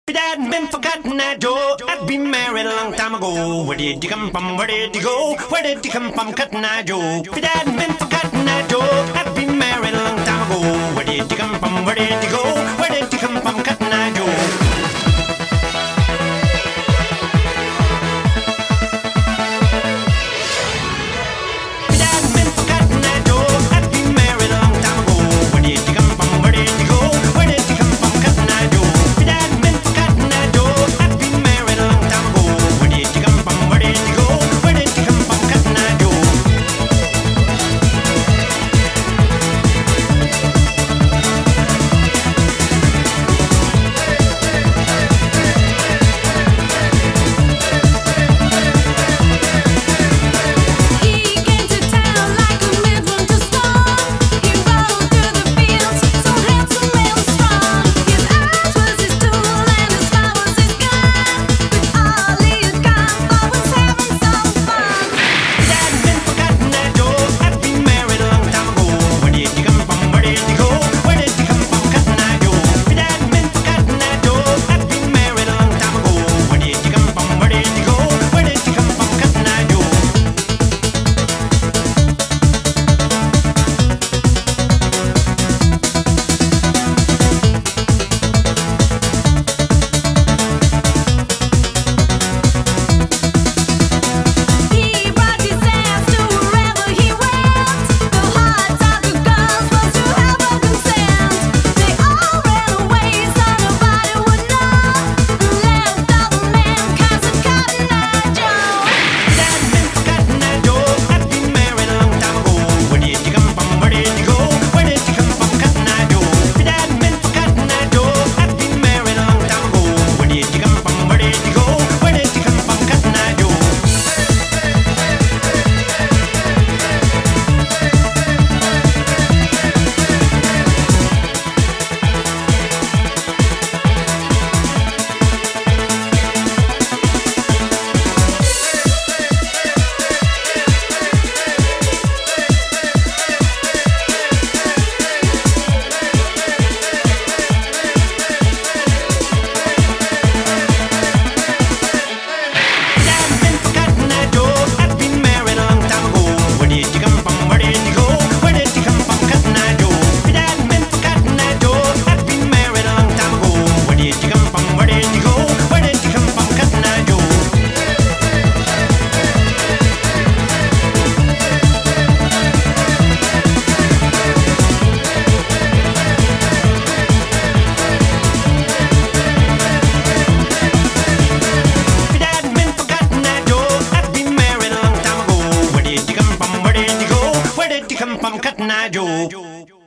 If it hadn't been for Cotton Eye Joe, I'd been married a long time ago. Where did you come from? Where did you go? Where did you come from, Cotton Eye Joe? If it hadn't been for Cotton Eye Joe, I'd been married a long time ago. Where did you come from? Where did you go? Where did you come from, Cotton Eye Joe? Where did you come from, Cotton Eye Joe?